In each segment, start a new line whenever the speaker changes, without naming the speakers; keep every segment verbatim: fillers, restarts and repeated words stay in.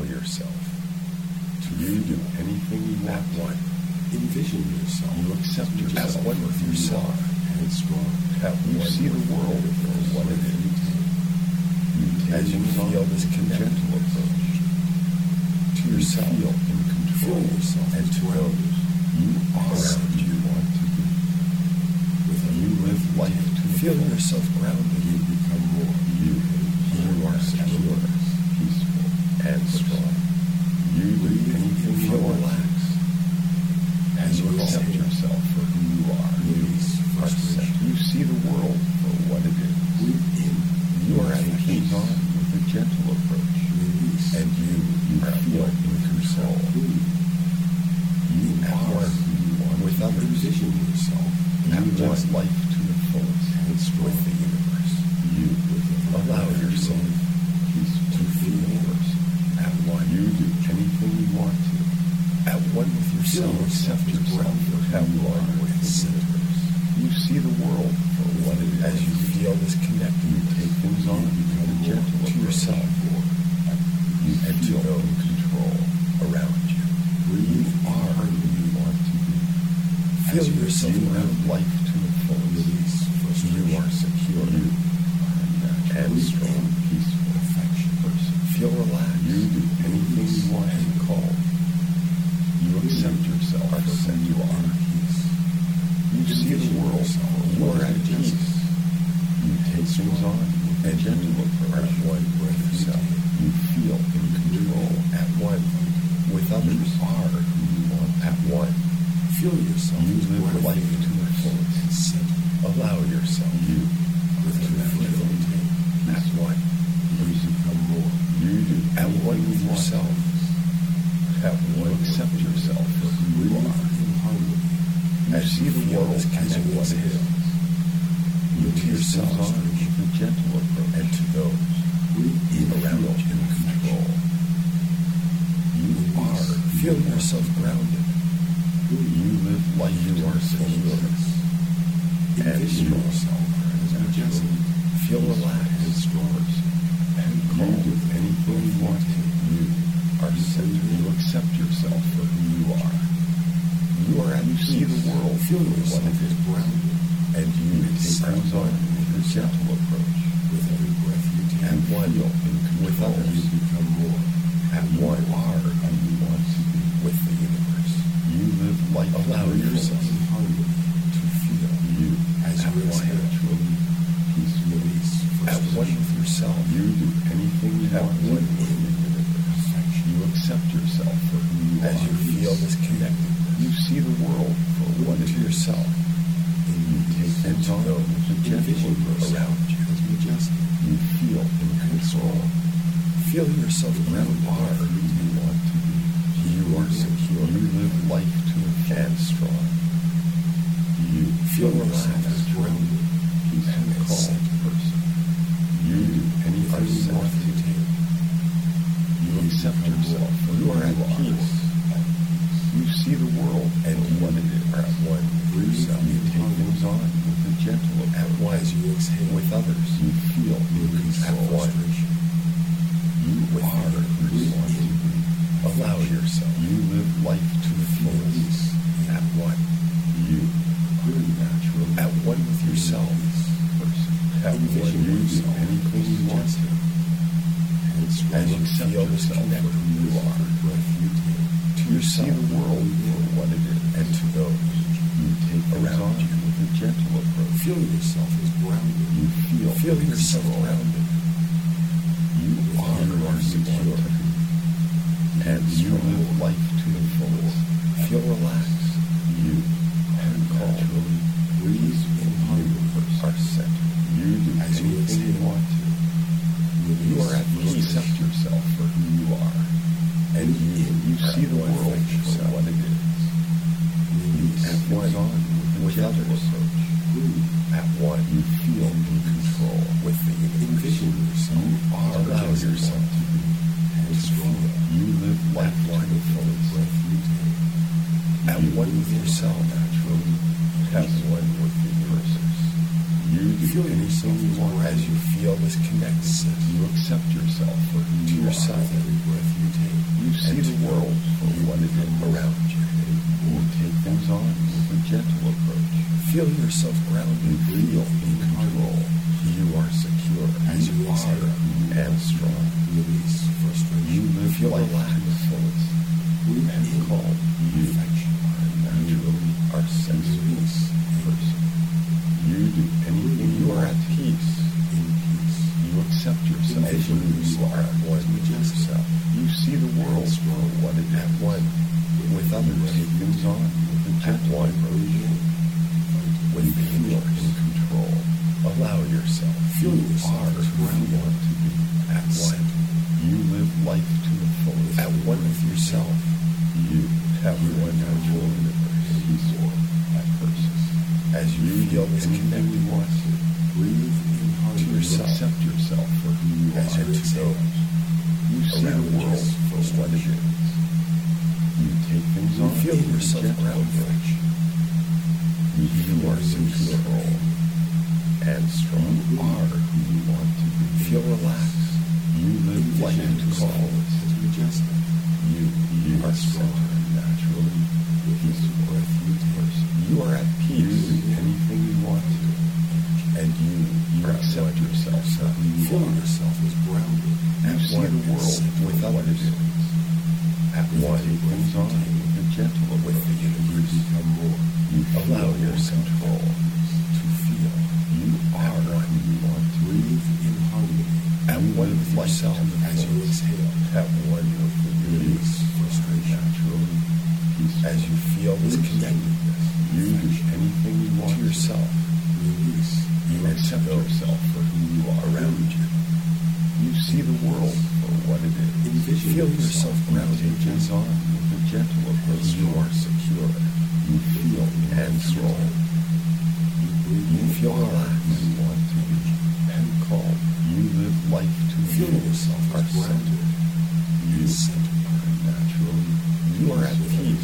yourself to you do anything you want. At one, envision yourself. You accept yourself at one with yourself and strong. At you see the world for what it is. You as you feel this gentle approach to yourself, feel in control yourself and to others. You are around you want to be. With you live life to feel yourself grounded. You become more. You, you are secure, peaceful, and strong. You do anything you relax. As you accept yourself for who you are, release frustration. You see the world for what it is. You are at peace on with a gentle approach. Release. And you, you feel in control. You are who you are with others. Envision yourself. You want life to the fullest with the universe. You allow yourself to feel at one. You do anything you want to. At one with yourself, accept yourself for how you are with centers. You see the world for what it is. As you feel this connecting, you take things on, become gentle to yourself. You feel in control around you. You are who you want to be. Feel yourself around life to the fullest. You are secure. You are and strong, peaceful, affectionate person. Feel relaxed. You do anything you want and call. You accept yourself for who you are at peace. You see the world for you are at peace. You take things on and gentle approach one with yourself. You feel in control at one with others. You are who you want at one. Feel yourself. You live life to the fullest. Allow yourself. You with feel at one. You become more. You do at one with yourself. At one, accept yourself for who you are. As you see the world as what it is. You to yourself with a gentle approach, and to those around you in control. You are. Feel yourself grounded. You live like you are secure and strong. Feel relaxed and strong and calm with anything you want to. You are centered. You accept yourself for who you are. You are at you see the world, feel what it is grounded, and you take things on with a gentle approach. With every breath you take, and one with others you become more. At one are who you want to be with the universe. You live life. Allow yourself to feel you as you exhale naturally. Peace, release. At one with yourself, you do anything you want to in the universe. You accept yourself for who you are. As you feel this connectedness, you see the world for what it is yourself. And you take things on with a gentle around you. You feel in control. Feel yourself grounded who you want to be. You are secure. You live life to the and strong. You feel relaxed, grounded, and calm person. You do anything you want to take. You accept yourself. You are at peace. You see the world and what it is. At one with yourself. You take things on with a gentle approach. At one as you exhale with others. You feel in control. At one. You are who you want to be. Allow yourself. You live life to the fullest. At one. You are natural. At one with yourself. At one you do anything you want to. As you feel this connect who you are. To yourself the world for what it is. And to those you take around you with a gentle approach. Feel yourself as grounded. You feel, feel yourself grounded. You are, you are secure. And you live life to the fullest. Feel relaxed. You and calm. Breathe in universe are centered. You do as anything you want to. You are at peace. Accept yourself for who you are. And you, you see the world for what it is. You at one on with others. At one you feel in control with the envision yourself. You are allow yourself to be and strong. You live life to the fullest breath you take. At one with yourself naturally. At one with the universe. You You do anything you want as you feel this connection. You accept yourself for who you yourself. Are. Every breath you take. You see the world for what it is around you. You take things on with a gentle approach. Feel yourself grounded. Feel in control. You are secure as you are and strong. Release frustration. You live feel life to the fullest. Breathe and calm. You are naturally our sensuous person. You do anything. You are at peace. In peace. You accept yourself as you are at one with yourself. You see the world for what it is at one with others. Take things on with a gentle approach. When you are in control, allow yourself. Feel yourself where you want to be at one. You live life to the fullest. At one with yourself. You have one natural universe. Peaceful at person. As you feel this connected one, breathe in hard to yourself. Accept yourself for who you are. As you exhale, you see the world for what it is. You take things on. You feel yourself grounded. You are secure and strong. You are who you want to be. Feel relaxed. You live life to call. It's majestic. You, you are centered naturally. Peaceful breath you take. You are at peace. You do anything you want to. And you, you accept yourself. So you feel yourself as grounded. You see the world with others. At one, take things on with a gentle with the universe. You become more. You allow yourself control to feel. You are what you want to. Breathe in harmony. At one with yourself as you exhale. At one with the release frustration naturally. As you feel this connectedness, you do anything you want to yourself. Release. You accept yourself for who you are around you. You see the world for what it is. Envision feel yourself grounded. Take things on with a gentle approach. You are secure. You feel and strong. You breathe. You feel relaxed. You want to be and calm. You live life to feel yourself are grounded. You center naturally. You are at peace.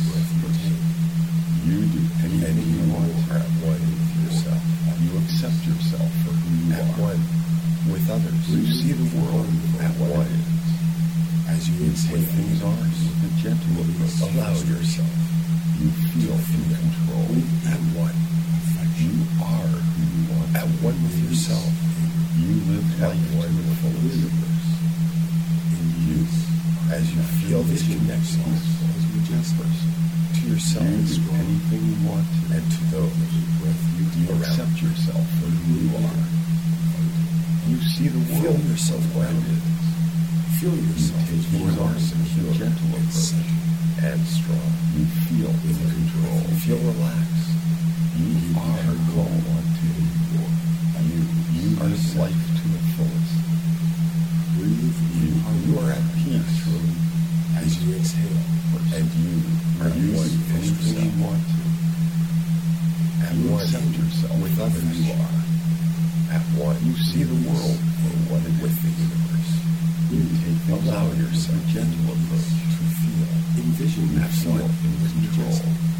You do anything you want at one with yourself. You accept yourself for who you are. At one with others. You see the world at what it is. As you take things on with a gentle approach. Allow yourself. You feel in control at one. You are who you want. At one with yourself. You live life to the fullest. In you, as you feel this connection as majestic to yourself, you do anything you want to, and to those you, you accept yourself for who you are. You see the world. Feel yourself grounded. Feel yourself as you are secure, gentle approach, and strong. You feel in control. Feel relaxed. You, you are calm. Want to. You, you live life to the fullest. Breathe. You, you are at peace as you exhale, and you are doing anything you want to. At you one, accept yourself with others. You are at one. You see the world for what it is with the universe. You take things allow yourself a gentle approach to feel. Envision yourself in control.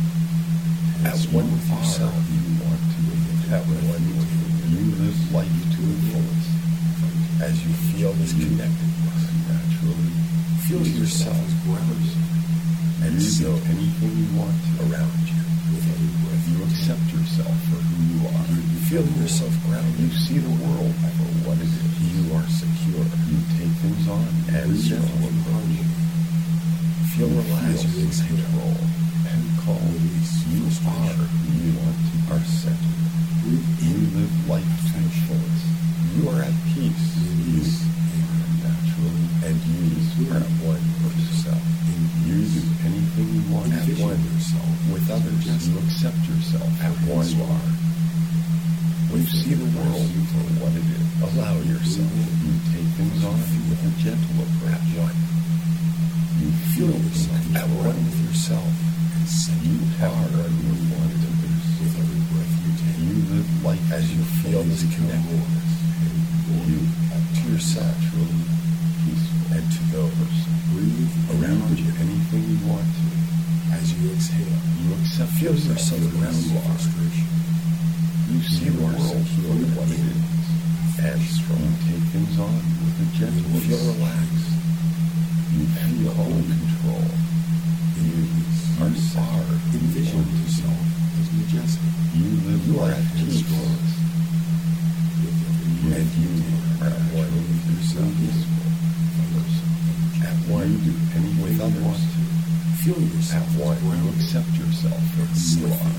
At one with yourself, you want to. At one with you, you live life to the fullest. As you feel this connectedness naturally, feel yourself as grounded. And you know anything you want to around you. With every breath, you accept yourself for who you are. You feel yourself grounded. You see the world for what it is. You are secure. You take things on and gentle approach. Feel relaxed in control and calm. You are who you want to. Are centered. You live life to the fullest. You are at peace. You are naturally, and you are at one with yourself. You do anything you want at one yourself with others. You accept yourself at one you are. You see the world for what it is. Allow yourself. You take things on with a gentle approach. At one. You feel yourself at one with yourself. You are what you want to be. With every breath you take, you live life as you feel this connectedness. You to yourself truly peaceful, and to those breathe around you anything you want to. As you exhale, you accept feel yourself around you. You You see the world for what it is, and strong. You take things on with a gentle. You feel relaxed. You feel in control. You are far envisioned yourself as majestic. You live you life at peace. And you are at one with yourself. At one, you do anything with others. Feel yourself at one. You accept yourself for who you are.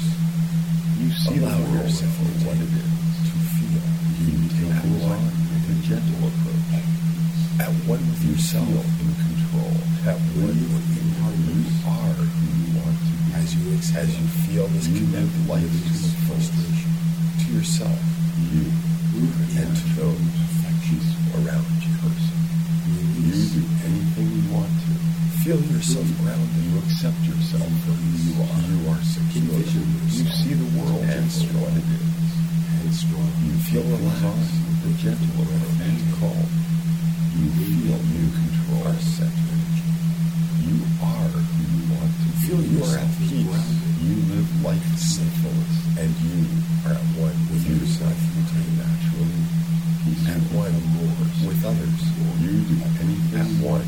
You see the world yourself for what it is to feel. You take things on with a gentle approach. At one with yourself in control. At one with you are who you want to be. As you as you feel this connected life to the frustration to yourself, you and to those peaceful around you. Person. You do anything you want to. Feel yourself grounded. You accept yourself for who you are. You are secure. You see the world and for what it is. And strong. You feel relaxed with a gentle and calm. You feel you control our centered. You are who you want to be. Feel you are at peace. You live life to the fullest, and you are at one with yourself. You take naturally. At one with others. You do anything at one.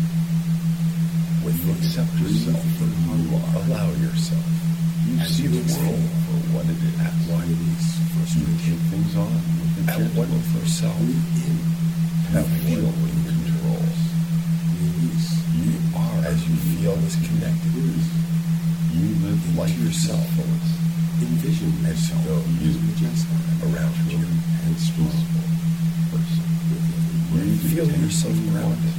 With you accept yourself for who you are. Allow yourself. You see the world for what it is. At one, you take things on with a gentle one with yourself. Have feel in control. Release. You are as you feel this connected. You live like yourself. Envision as though you around you and peaceful person. You feel yourself grounded.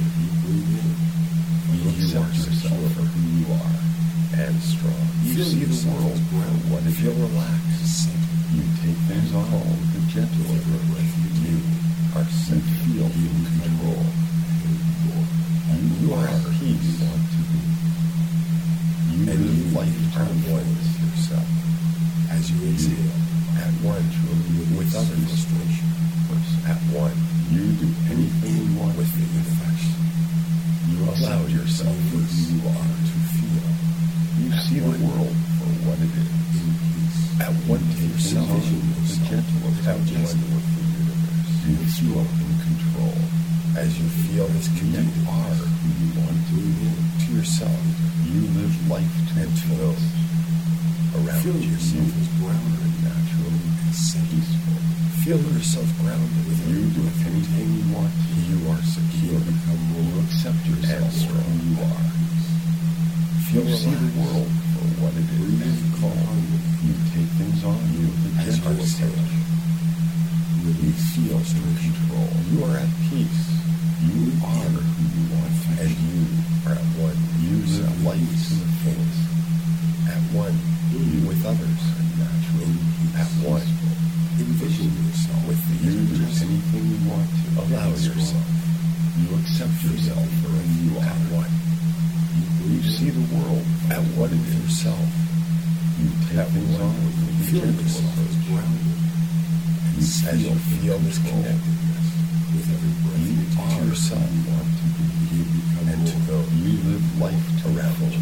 You accept yourself for who you are and strong. You see the world for what it is. Feel relaxed. You take things on with a gentle approach. You are set, feel in control. And you are at peace. You want to be. You live life at one with yourself. As you exhale, at one with other frustration. At one, you do anything you want with the affection. You allow yourself for who you are to feel. You see the world for what it is. In peace. At one with yourself, with a gentle at one with the universe. You feel in control. As you feel this connect are who you want to be to yourself. You live life to and to those around feel you. Yourself as grounded naturally and peaceful. Feel yourself grounded with you do anything you want. You are secure. Become more. You accept yourself for who you are. Feel you see the world for what it is and calm. You take things on you with a gentle approach. You feel in control. You are at peace. You are who you want, and you are at one. You live life to the fullest. At one, you with others, naturally. At one. Envision yourself with the universe. Anything you want to. Allow yourself. You accept yourself for who you are. At one. You see the world at what it is yourself. You take things on with the feel yourself as grounded. You as you feel this connectedness with every breath you are yourself want to be. You become and to go. You live life around you.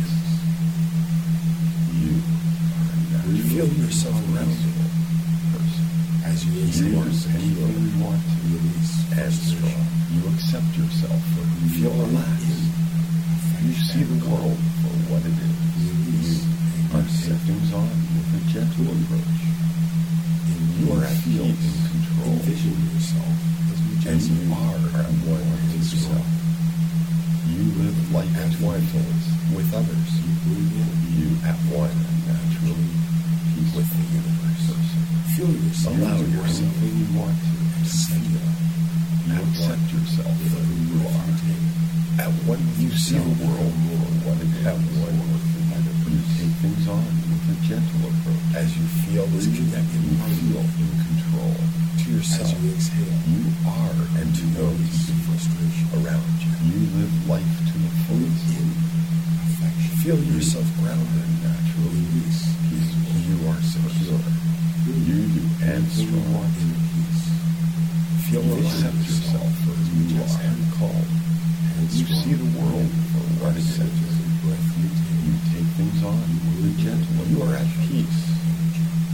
You are you feel yourself grounded. As you exhale, anything you want to release and strong. You accept yourself for who you feel relaxed. You see the world for what it is. You are set things on with a gentle approach. You are at peace in control. Envision yourself as you are at one with yourself. You live life at one with others. You at one naturally with the universe. Feel yourself. Allow yourself when you want to feel. You accept yourself for who you are. At one, you see the world for what it is. At one, you take things on with a gentle approach. As you feel this connected, you feel in control. To yourself, as you exhale, you are and to those frustration around you. You live life to the fullest. In affection, feel yourself grounded naturally. Release. Peaceful. You are secure. You do and strong in peace. Feel accept yourself for who you are and calm. And you see the world for what it is. You take things on with a gentle. You are at peace. You feel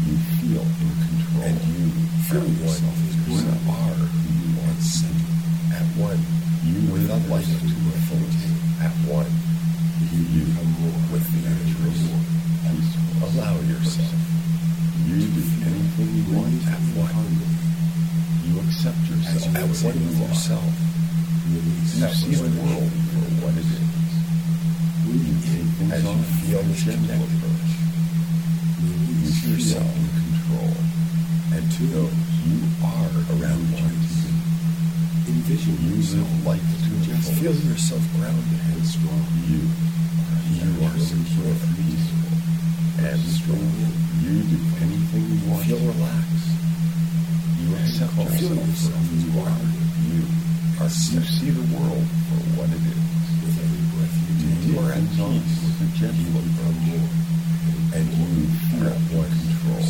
feel in control. And you feel yourself as you are who you are centered. At one, you with life to the fullest. At one, you become more with the universe. Allow yourself. You do anything you want at one. You accept yourself at one with yourself. You see the world for what it is. You take things as you feel the gentle approach. You see yourself in control. And to those you are around you. Envision you live life to just feel yourself grounded and strong. You, you are secure, peaceful, and strong. You do anything you want. Feel relaxed. You accept yourself for who you are. You are. You see the world for what it is. With every breath you take, you are at peace with the gentle approach, and you are at one control.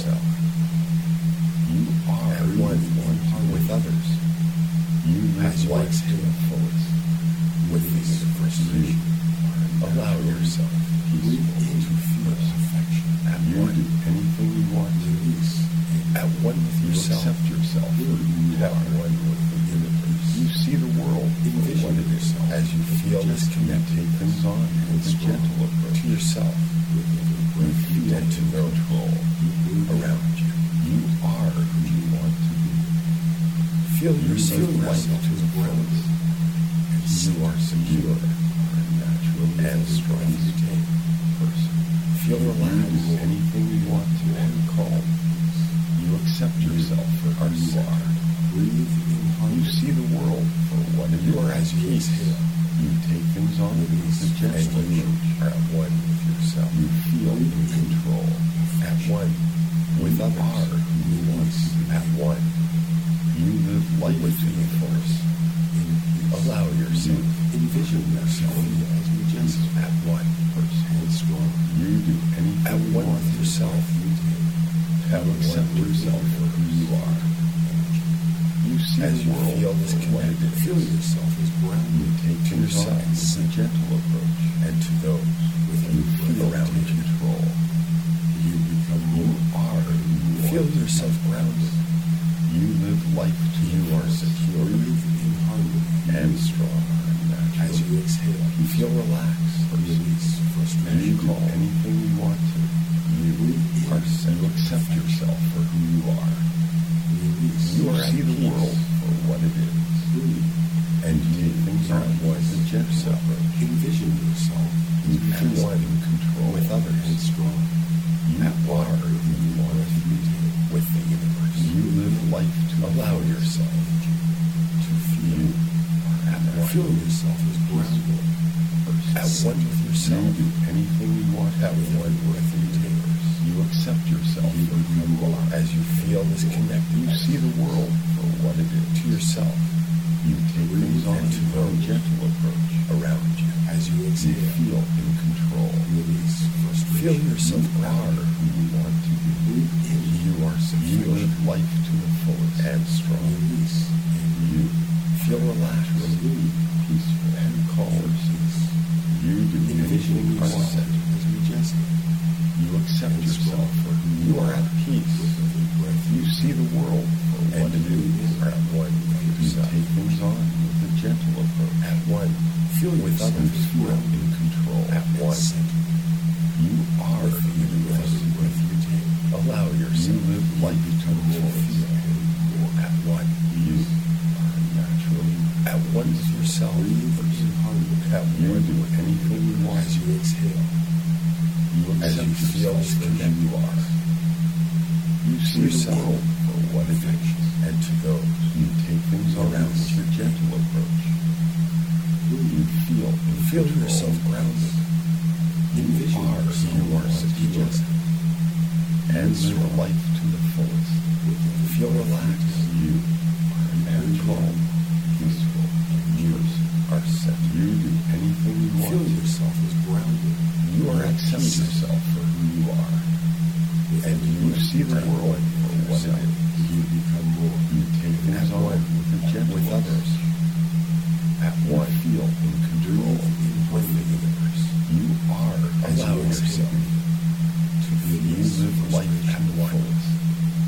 You are at one with others. You live life to the fullest. With this frustration, allow yourself peaceful to feel affection. At you one, do anything you want to. Release. At one with yourself. You accept yourself. At one with the universe. You see the world in what it is as you feel this connect. Take things on with a gentle approach to yourself. You feel to control around you. You are who you want to be. Feel yourself light to the fullest. You are secure, natural, and strong. Person. Feel relaxed. Do anything you want to and calm. You accept yourself for who you are. Breathe in harmony. You see the world for what it is. You are as you exhale. You take things on with a gentle approach. You are at one with yourself. You feel in control. At one with others. You want to be at one. You live life to the fullest. Allow yourself. Envision yourself as you just at one person and strong. You do anything at one with yourself. You accept yourself for who you are. You see as you feel this connected. Feel yourself as grounded. You take to yourself a gentle approach, and to those with you feel around you control. You become you are who you feel yourself grounded. You live life to you are secure in harmony and strong. As you exhale, you feel relaxed. Release frustration. You call anything you want to. You are set. You accept yourself for who you are. Release. You see the world for what it is. And you take things on as a gentle approach. Envision yourself. You feel one in control with others and strong. You are who you want to be with the universe. You live life to allow yourself to feel at one. Feel yourself as grounded. At one with yourself. You do anything you want at one with the universe. You accept yourself for who you are. As you feel this connect, you see the world for what it is. To yourself. You take things on to a gentle approach around you. As you exhale, you feel in control. Release frustration. Feel yourself grounded who you want to be. You are secure. You live life to the fullest and strong. Release. And you feel relaxed, relieved, peaceful, and calm. You do anything you are set as majestic. You accept yourself for who you are at peace. You see the world for what it is. At one with yourself. You take things on with a gentle approach. At one, feel with others. Feel in control. At one, you are the universe. Allow yourself. You live life to the fullest. At one, you are naturally at one with yourself. At one, do anything you want. As you exhale, you as you feel for who you are. You see the world for what it is, and to those you take things around with your gentle approach. You feel and feel yourself grounded. Envision yourself you are secure. And live life to the fullest. Feel relaxed. You are calm, peaceful. You are set. You do anything you want. Feel yourself as grounded. You are accept yourself for who you are. And you see the world for what it is. You become more. You take things on with a gentle with others. At one, feel in control with the universe. You are allow yourself to live life at the fullest.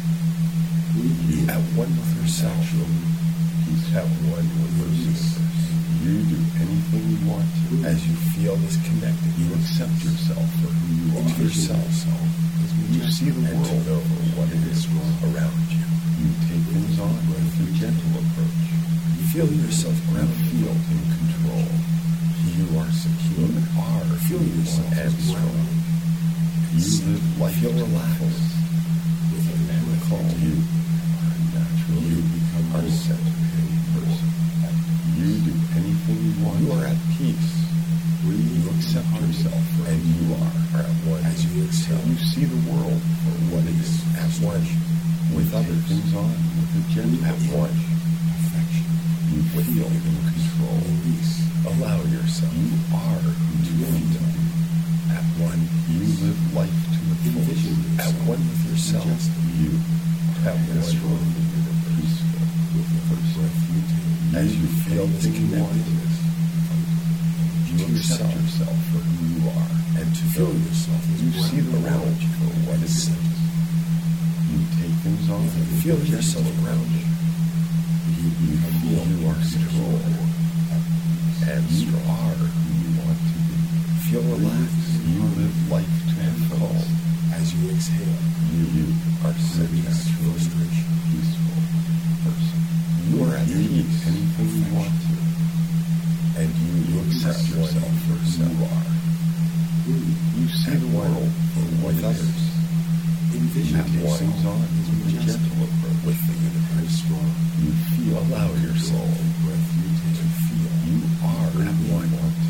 At one with yourself. At one with the universe. You do anything you want to. As you feel disconnected, you accept yourself for who you are. Into yourself. You see the world for what it is around you. You take things on with a gentle approach. You feel yourself grounded, feel in control. You are secure. You are. Feel yourself and strong. You live life feel relaxed. With a man called you are natural. You become a centered person. You do anything you want. You are at peace. You accept yourself and you are, are at one. As you accept, you see the world for what it is at one. With other things on, with a gentle at one. Affection. You feel in control. Release. Allow yourself. You are who you want to be. At one, you live life to the fullest. At one with yourself. You at one with the universe. With the breath you take. As you feel disconnected, you accept yourself for who you are, and to feel yourself as you see the world for what it is. You take things on and feel yourself grounded. You, you feel you are secure and you are who you want to be. Feel relaxed. You live life to the full. As you exhale, you, you are centered, frustration, peaceful person. You are at peace, anything you want to. And you, you accept yourself for who you are. You see the world for what others. Envision things on with a gentle approach. With the universe strong, you feel. Allow your soul breath you take to feel. You are at one.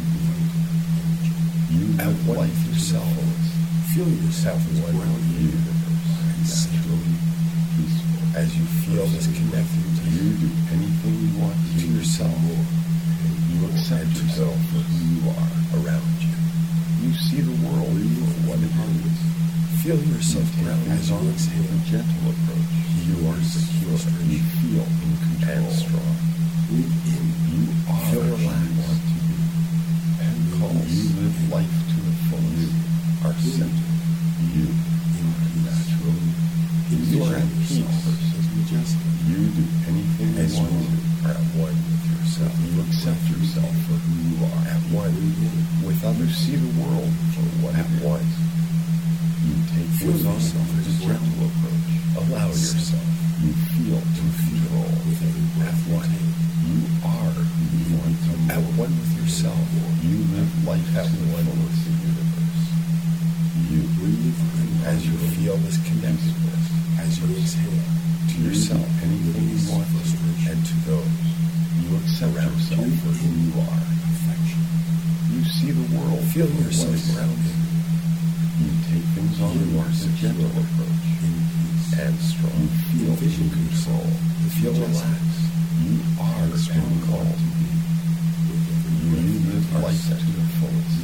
You at one with yourself. Feel yourself as one with the universe. Naturally peaceful. As you feel disconnected, you do anything you want to yourself. You accept yourself for who you are around you. You see the world for what it is. Feel yourself grounded as you exhale a gentle approach. You are secure. You feel in control and strong. Breathe in. You are feel relaxed. You want to be. And calm. You live life to the full. You are centered. You are natural. You are at peace. You do anything you want to. Are at one with yourself. You accept yourself for who you are. At one with others. See the world for what it was. You take things on with a gentle approach. Allow yourself. You feel to control with every breath. At one, you are who you want to be. At one with yourself. You live life at one with the universe. You breathe as you feel this connectedness. As you exhale to yourself anything you want and to those. You accept yourself for who you are. Affection. You see the world. Feel yourself grounded. You take things on you are a gentle approach in peace and strong. You feel vision control. You feel relaxed. You are as one called to be. You live life to the fullest.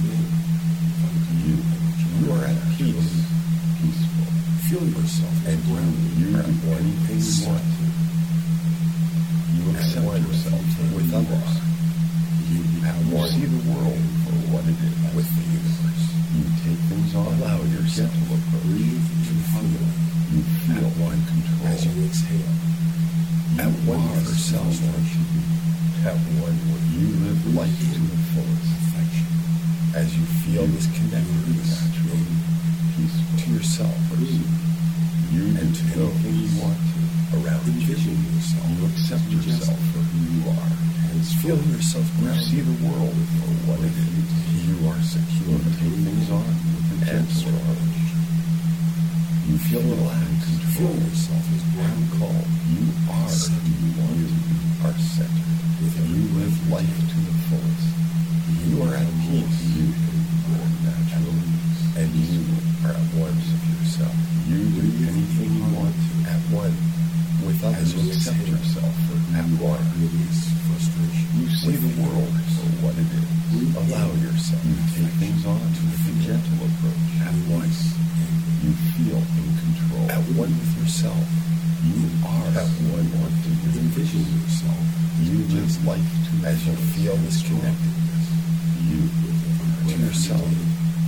You, you are at peace, peaceful. Feel yourself and grounded. You do anything you want to. You accept yourself with others. You see the world for what it is with the universe. You take things on. Allow your gentle approach. Breathe to feel. You feel one control as you exhale. You at one with yourself. At one where you live life to the fullest. Affection. As you feel this connectedness naturally peaceful to yourself. You and to anything you want to around. Envision yourself. You accept yourself for who you are. Feel yourself grounded. You see the world for what it is. You are secure. Take things on with a gentle approach. You feel relaxed. Feel yourself as one called. You are who you want to be. Are centered. You live life to the fullest. You are at peace. You are naturally, and you are at one with yourself. You do anything you want to at one with others. You accept yourself for at one. Release frustration. You see the world for what it is. Allow yourself. You take things on with a gentle approach. At once, you feel in control. At one with yourself. You are at one with the envision yourself. You live life to as you feel this connectedness. You to yourself,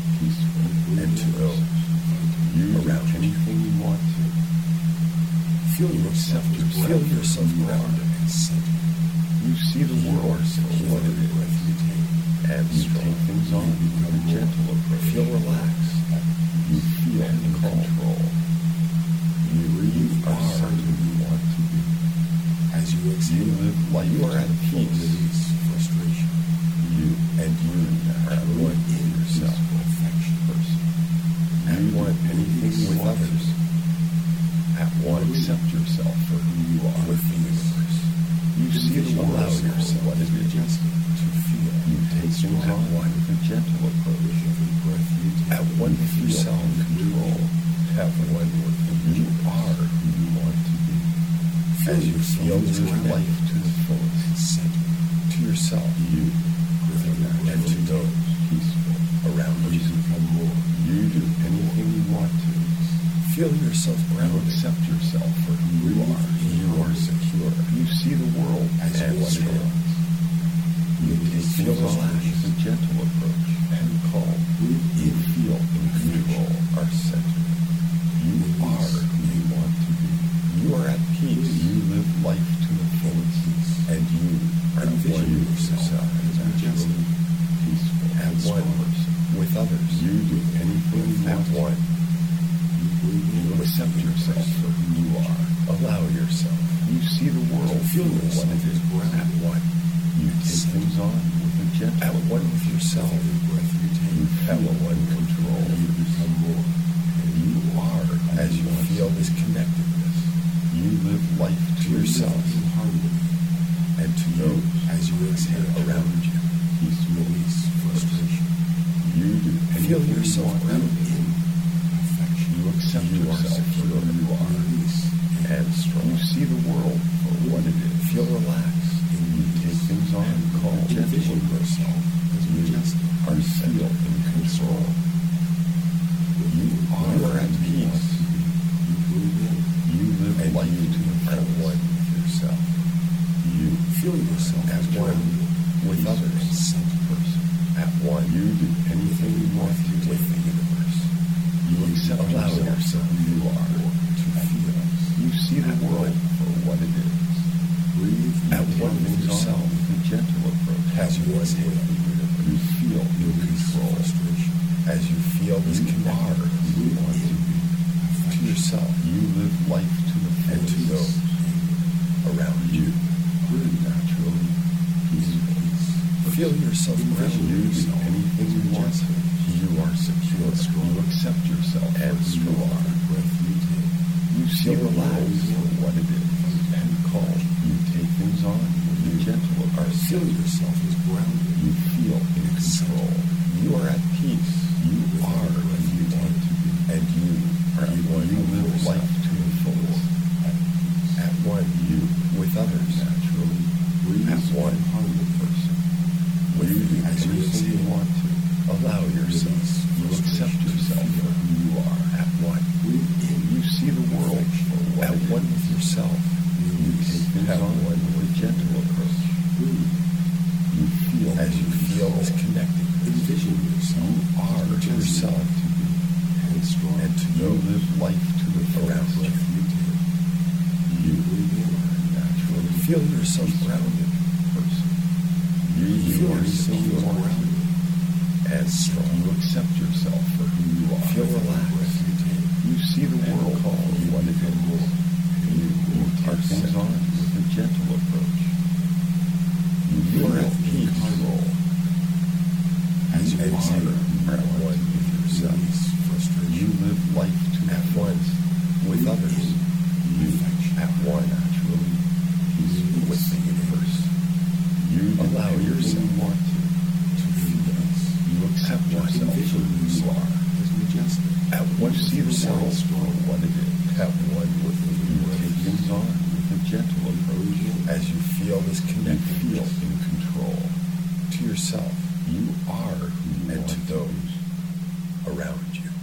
peaceful, and to those. You around anything you want to. Feel you accept yourself. Feel yourself grounded and centered. You see the world for what it is. And you take things on with a gentle approach. Feel relaxed. You feel in control. You, you are who you want to be. As you exhale, you live life. You are at peace. Release frustration. You and you are at one in yourself. Affection person. At one anything with others. At one accept yourself for who you are with the universe. You see the world. Allow yourself what it is to feel. You take things on with a gentle approach. At one with yourself in control. At one with you are who you want to be. As you feel this life to the fullest, to yourself, you and to those peaceful around you. Become more. You do anything you want to. Feel yourself grounded. Accept yourself for who you are. You are secure. You see the world as what it is. You take things on with a gentle approach and calm. You feel in control, are centered. You are who you want to be. You are at peace. You live life to the fullest, and you are one yourself as naturally peaceful. At one person with others, you do anything at one. You accept yourself for who you are. Allow yourself. You see the world feel what it is at one. You take things on with a gentle at one with yourself. You have a one control. You become more. You are as you feel this connectedness. You live life to yourself and to those as you exhale around you. Peace, release, frustration. You do feel yourself grounded in affection. You accept you yourself for who you are and strong. You see the world for what it is. Feel relaxed. You take things on calm. Envision yourself as majestic. Are feel in control. You are at peace. You live life to at one with yourself. You feel yourself as one with others. Person. At one, you do anything you want to with the universe. You accept allow yourself who you are to feel. You see the world for what it is. Breathe at one with yourself with a gentle approach. As you exhale, you feel in control. As you feel this connection who you want to be. To yourself, you live life to the fullest. And to those around you, naturally peaceful. Feel yourself grounded. You do anything you want to. You are secure. You accept yourself and strong. You see the lives for what it is and calm. You take things on with a gentle approach. Feel yourself as grounded. You feel in control. You are at peace. You are who you want to be. And you are at one. You live life to the fullest. At one, you with others naturally. At one, the person. With you as you say you want to. Allow yourself. You accept yourself for who you are. At one. You see the world for what at one with yourself. You take things on one with a gentle approach. You feel as you feel this connected. Envision yourself. You are yourself to be and strong and to know live life to the around you. You naturally feel yourself grounded person. You feel yourself grounded and strong. You accept yourself for who you are. Feel relaxed. You see the world for what it is. You, you take things on with a gentle approach. You are at peace. As you are at one with yourself. You live life to at once with others. You at one naturally peaceful with the universe. You allow yourself want to, to feel. You accept yourself for who you are. At one, see the world for what it is. At one with you take things on with a gentle approach. As you feel this connect, feel in control. To yourself, you are who you and to those around you.